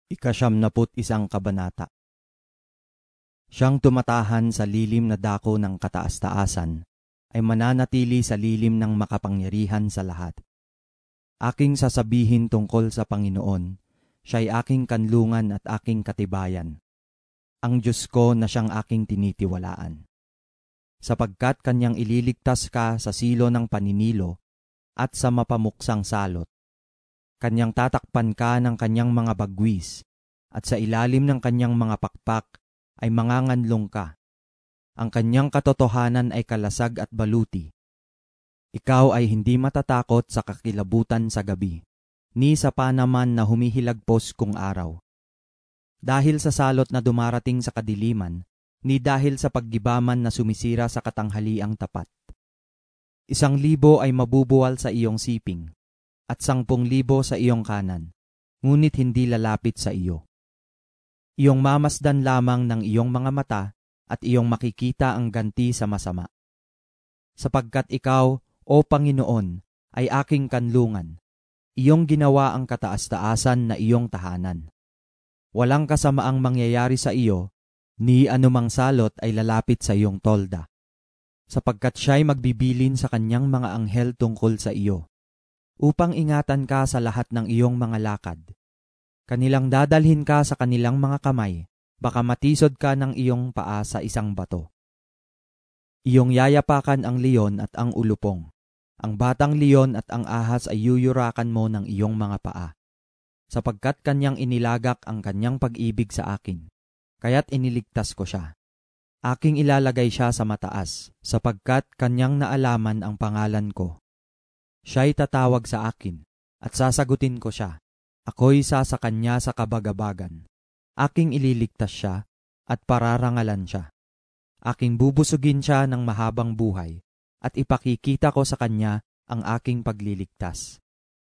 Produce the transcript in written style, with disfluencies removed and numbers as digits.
ika-siyamnaput-isang kabanata. Siyang tumatahan sa lilim na dako ng kataas-taasan, ay mananatili sa lilim ng makapangyarihan sa lahat. Aking sasabihin tungkol sa Panginoon, siya'y aking kanlungan at aking katibayan. Ang Diyos ko na siyang aking tinitiwalaan. Sapagkat kanyang ililigtas ka sa silo ng paninilo at sa mapamuksang salot. Kanyang tatakpan ka ng kanyang mga bagwis, at sa ilalim ng kanyang mga pakpak ay manganganlong ka. Ang kanyang katotohanan ay kalasag at baluti. Ikaw ay hindi matatakot sa kakilabutan sa gabi, ni sa panaman na humihilagpos kung araw. Dahil sa salot na dumarating sa kadiliman, ni dahil sa paggibaman na sumisira sa katanghaliang tapat. 1,000 ay mabubuwal sa iyong siping, at 10,000 sa iyong kanan, ngunit hindi lalapit sa iyo. Iyong mamasdan lamang ng iyong mga mata at iyong makikita ang ganti sa masama. Sapagkat ikaw, O Panginoon, ay aking kanlungan, iyong ginawa ang kataas-taasan na iyong tahanan. Walang kasamaang mangyayari sa iyo, ni anumang salot ay lalapit sa iyong tolda, sapagkat siya'y magbibilin sa kanyang mga anghel tungkol sa iyo, upang ingatan ka sa lahat ng iyong mga lakad. Kanilang dadalhin ka sa kanilang mga kamay, baka matisod ka ng iyong paa sa isang bato. Iyong yayapakan ang leon at ang ulupong. Ang batang leon at ang ahas ay yuyurakan mo ng iyong mga paa. Sapagkat kanyang inilagak ang kanyang pag-ibig sa akin, kaya't iniligtas ko siya. Aking ilalagay siya sa mataas, sapagkat kanyang naalaman ang pangalan ko. Siya'y tatawag sa akin, at sasagutin ko siya. Ako'y sa kanya sa kabagabagan. Aking ililigtas siya, at pararangalan siya. Aking bubusugin siya ng mahabang buhay, at ipakikita ko sa kanya ang aking pagliligtas.